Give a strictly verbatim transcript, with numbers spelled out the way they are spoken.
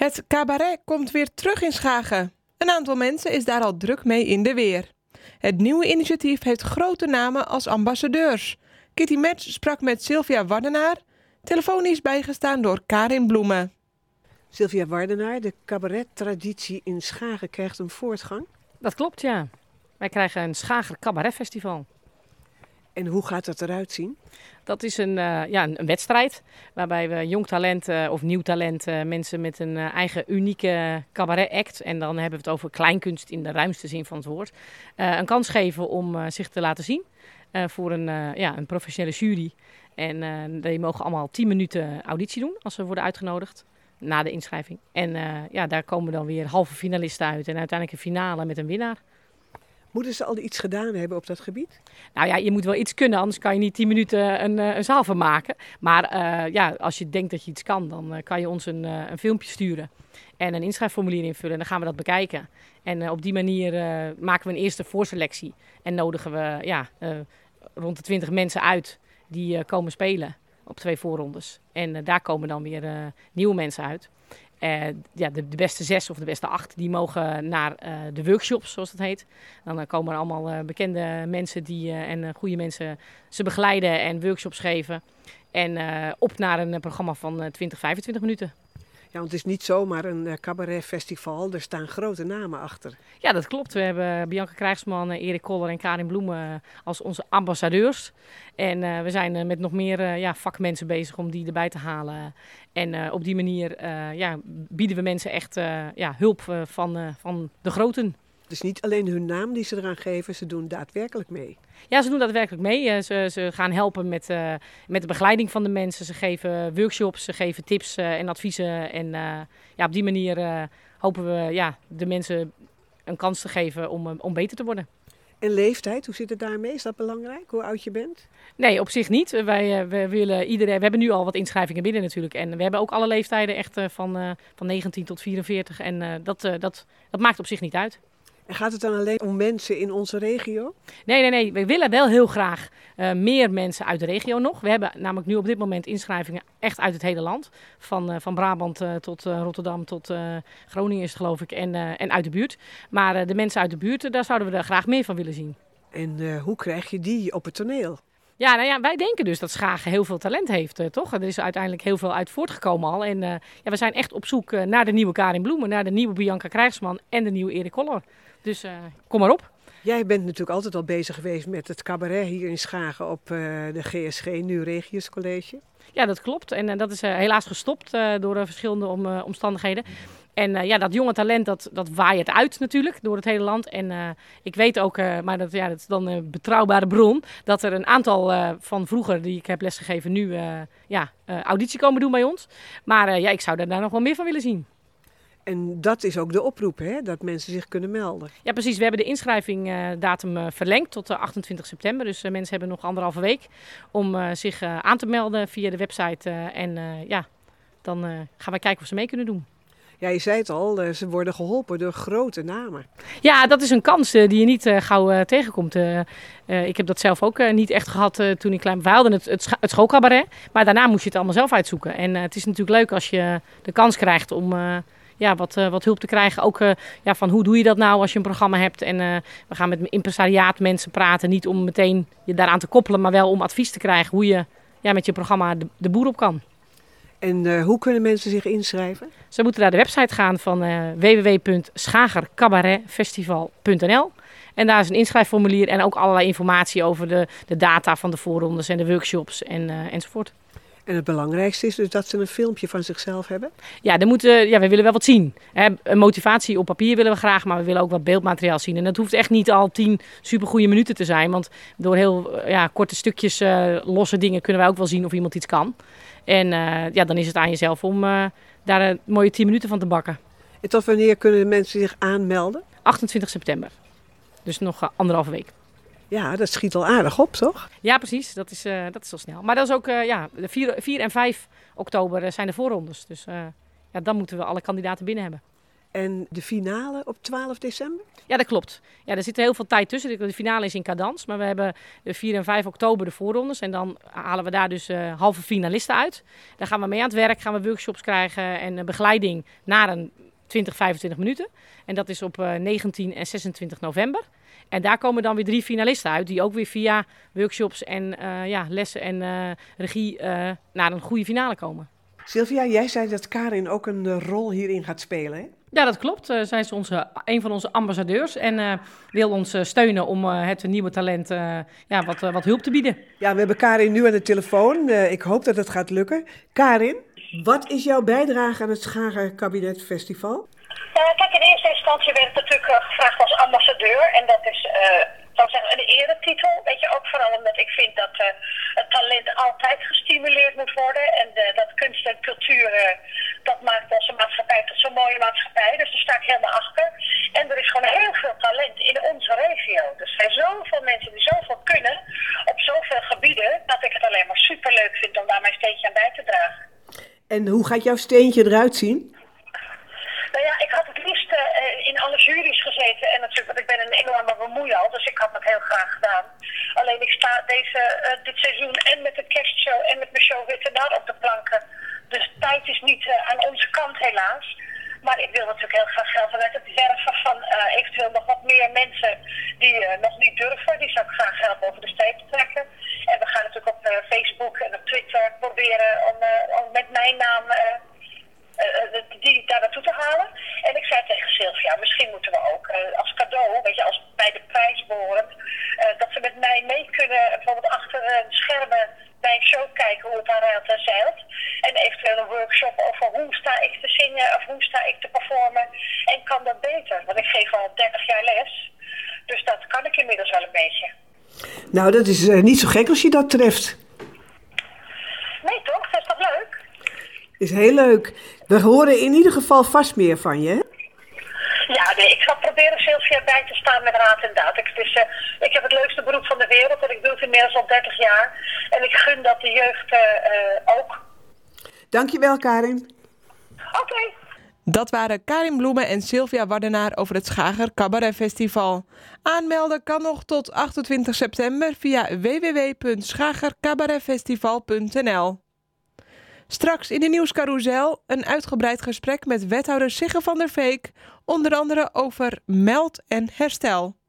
Het cabaret komt weer terug in Schagen. Een aantal mensen is daar al druk mee in de weer. Het nieuwe initiatief heeft grote namen als ambassadeurs. Kitty Metz sprak met Sylvia Wardenaar, telefonisch bijgestaan door Karin Bloemen. Sylvia Wardenaar, de cabarettraditie in Schagen krijgt een voortgang. Dat klopt, ja. Wij krijgen een Schager Cabaret Festival. En hoe gaat dat eruit zien? Dat is een, uh, ja, een, een wedstrijd waarbij we jong talent uh, of nieuw talent, uh, mensen met een uh, eigen unieke cabaret act, en dan hebben we het over kleinkunst in de ruimste zin van het woord, uh, een kans geven om uh, zich te laten zien uh, voor een, uh, ja, een professionele jury. En uh, die mogen allemaal tien minuten auditie doen als ze worden uitgenodigd na de inschrijving. En uh, ja, daar komen dan weer halve finalisten uit en uiteindelijk een finale met een winnaar. Moeten ze al iets gedaan hebben op dat gebied? Nou ja, je moet wel iets kunnen, anders kan je niet tien minuten een, een zaal van maken. Maar uh, ja, als je denkt dat je iets kan, dan uh, kan je ons een, uh, een filmpje sturen en een inschrijfformulier invullen. En dan gaan we dat bekijken. En uh, op die manier uh, maken we een eerste voorselectie. En nodigen we ja, uh, rond de twintig mensen uit die uh, komen spelen op twee voorrondes. En uh, daar komen dan weer uh, nieuwe mensen uit. Uh, ja, de, de beste zes of de beste acht, die mogen naar uh, de workshops, zoals dat heet. Dan uh, komen er allemaal uh, bekende mensen die, uh, en uh, goede mensen ze begeleiden en workshops geven. En uh, op naar een uh, programma van uh, twintig, vijfentwintig minuten. Ja, want het is niet zomaar een uh, cabaretfestival, er staan grote namen achter. Ja, dat klopt. We hebben Bianca Krijgsman, uh, Erik Koller en Karin Bloemen uh, als onze ambassadeurs. En uh, we zijn uh, met nog meer uh, ja, vakmensen bezig om die erbij te halen. En uh, op die manier uh, ja, bieden we mensen echt uh, ja, hulp uh, van, uh, van de groten. Dus niet alleen hun naam die ze eraan geven, ze doen daadwerkelijk mee. Ja, ze doen daadwerkelijk mee. Uh, ze, ze gaan helpen met, uh, met de begeleiding van de mensen. Ze geven workshops, ze geven tips uh, en adviezen. En uh, ja, op die manier uh, hopen we ja, de mensen een kans te geven om, uh, om beter te worden. En leeftijd, hoe zit het daarmee? Is dat belangrijk, hoe oud je bent? Nee, op zich niet. Wij uh, we willen iedereen, we hebben nu al wat inschrijvingen binnen natuurlijk. En we hebben ook alle leeftijden echt uh, van, uh, van negentien tot vierenveertig. En uh, dat, uh, dat, dat maakt op zich niet uit. En gaat het dan alleen om mensen in onze regio? Nee, nee, nee. We willen wel heel graag uh, meer mensen uit de regio nog. We hebben namelijk nu op dit moment inschrijvingen echt uit het hele land. Van, uh, van Brabant uh, tot uh, Rotterdam tot uh, Groningen is het geloof ik en, uh, en uit de buurt. Maar uh, de mensen uit de buurt, uh, daar zouden we er graag meer van willen zien. En uh, hoe krijg je die op het toneel? Ja, nou ja, wij denken dus dat Schagen heel veel talent heeft, uh, toch? Er is uiteindelijk heel veel uit voortgekomen al. En uh, ja, we zijn echt op zoek uh, naar de nieuwe Karin Bloemen, naar de nieuwe Bianca Krijgsman en de nieuwe Erik Koller. Dus uh, kom maar op. Jij bent natuurlijk altijd al bezig geweest met het cabaret hier in Schagen op uh, de G S G, nu Regius College. Ja, dat klopt. En uh, dat is uh, helaas gestopt uh, door uh, verschillende om, uh, omstandigheden. En uh, ja, dat jonge talent, dat, dat waait uit natuurlijk door het hele land. En uh, ik weet ook, uh, maar dat, ja, dat is dan een betrouwbare bron, dat er een aantal uh, van vroeger die ik heb lesgegeven nu uh, ja, uh, auditie komen doen bij ons. Maar uh, ja, ik zou daar nog wel meer van willen zien. En dat is ook de oproep, hè? Dat mensen zich kunnen melden. Ja, precies. We hebben de inschrijvingdatum uh, verlengd tot uh, achtentwintig september. Dus uh, mensen hebben nog anderhalve week om uh, zich uh, aan te melden via de website. Uh, en uh, ja, dan uh, gaan wij kijken of ze mee kunnen doen. Ja, je zei het al, uh, ze worden geholpen door grote namen. Ja, dat is een kans uh, die je niet uh, gauw uh, tegenkomt. Uh, uh, ik heb dat zelf ook uh, niet echt gehad uh, toen ik klein was. We hadden het, het, scha- het schoolcabaret, maar daarna moest je het allemaal zelf uitzoeken. En uh, het is natuurlijk leuk als je de kans krijgt om uh, ja, wat, uh, wat hulp te krijgen. Ook uh, ja, van hoe doe je dat nou als je een programma hebt. En uh, we gaan met impresariaat mensen praten. Niet om meteen je daaraan te koppelen, maar wel om advies te krijgen hoe je ja, met je programma de, de boer op kan. En uh, hoe kunnen mensen zich inschrijven? Ze moeten naar de website gaan van uh, w w w punt schagercabaretfestival punt n l. En daar is een inschrijfformulier en ook allerlei informatie over de, de data van de voorrondes en de workshops en, uh, enzovoort. En het belangrijkste is dus dat ze een filmpje van zichzelf hebben? Ja, dan moeten, ja we willen wel wat zien. Hè. Een motivatie op papier willen we graag, maar we willen ook wat beeldmateriaal zien. En dat hoeft echt niet al tien supergoeie minuten te zijn. Want door heel ja, korte stukjes uh, losse dingen kunnen wij ook wel zien of iemand iets kan. En uh, ja, dan is het aan jezelf om uh, daar een mooie tien minuten van te bakken. En tot wanneer kunnen de mensen zich aanmelden? achtentwintig september. Dus nog uh, anderhalve week. Ja, dat schiet al aardig op, toch? Ja, precies. Dat is, uh, dat is al snel. Maar dat is ook, uh, ja, de vier en vijf oktober zijn de voorrondes. Dus uh, ja, dan moeten we alle kandidaten binnen hebben. En de finale op twaalf december? Ja, dat klopt. Ja, er zit heel veel tijd tussen. De finale is in cadans, maar we hebben de vier en vijf oktober de voorrondes. En dan halen we daar dus uh, halve finalisten uit. Daar gaan we mee aan het werk, gaan we workshops krijgen en uh, begeleiding naar een twintig, vijfentwintig minuten. En dat is op uh, negentien en zesentwintig november. En daar komen dan weer drie finalisten uit, die ook weer via workshops en uh, ja, lessen en uh, regie uh, naar een goede finale komen. Sylvia, jij zei dat Karin ook een uh, rol hierin gaat spelen, hè? Ja, dat klopt. Uh, zij is onze, een van onze ambassadeurs en uh, wil ons uh, steunen om uh, het nieuwe talent uh, ja, wat, uh, wat hulp te bieden. Ja, we hebben Karin nu aan de telefoon. Uh, ik hoop dat het gaat lukken. Karin, wat is jouw bijdrage aan het Schager Cabaret Festival? Uh, kijk, in eerste instantie werd ik natuurlijk uh, gevraagd als ambassadeur. En dat is, uh, zou ik zeggen, een eretitel. Weet je, ook vooral omdat ik vind dat uh, het talent altijd gestimuleerd moet worden. En uh, dat kunst en cultuur, uh, dat maakt onze maatschappij tot zo'n mooie maatschappij. Dus daar sta ik helemaal achter. En er is gewoon heel veel talent in onze regio. Dus er zijn zoveel mensen die zoveel kunnen op zoveel gebieden, dat ik het alleen maar superleuk vind om daar mijn steentje aan bij te dragen. En hoe gaat jouw steentje eruit zien? Nou ja, ik had het liefst uh, in alle juries gezeten en natuurlijk, want ik ben een enorme bemoeial, dus ik had het heel graag gedaan. Alleen ik sta deze, uh, dit seizoen en met de kerstshow en met mijn show Witte Nar op de planken. Dus tijd is niet uh, aan onze kant helaas. Maar ik wil natuurlijk heel graag helpen met het werven van uh, eventueel nog wat meer mensen die uh, nog niet durven. Die zou ik graag helpen over de streep te trekken. En we gaan natuurlijk op uh, Facebook en op Twitter proberen om, uh, om met mijn naam uh, uh, die daar naartoe te halen. En ik zei tegen Sylvia, misschien moeten we ook uh, als cadeau, weet je, als bij de prijs behorend, uh, dat ze met mij mee kunnen, bijvoorbeeld achter uh, de schermen bij een show kijken hoe het daar ruilt en zeilt. En eventueel een workshop over hoe sta ik te zingen of hoe sta ik te performen. En kan dat beter? Want ik geef al dertig jaar les. Dus dat kan ik inmiddels wel een beetje. Nou, dat is uh, niet zo gek als je dat treft. Nee toch? Dat is toch leuk? Is heel leuk. We horen in ieder geval vast meer van je, hè? Ja, nee, ik ga proberen Sylvia bij te staan met raad en daad. Ik, dus, uh, ik heb het leukste beroep van de wereld en ik doe het inmiddels al dertig jaar. En ik gun dat de jeugd uh, uh, ook. Dankjewel, Karin. Oké. Okay. Dat waren Karin Bloemen en Sylvia Wardenaar over het Schager Cabaret Festival. Aanmelden kan nog tot achtentwintig september via w w w punt schager cabaret festival punt n l. Straks in de nieuwscarousel een uitgebreid gesprek met wethouder Sigge van der Veek, onder andere over meld en herstel.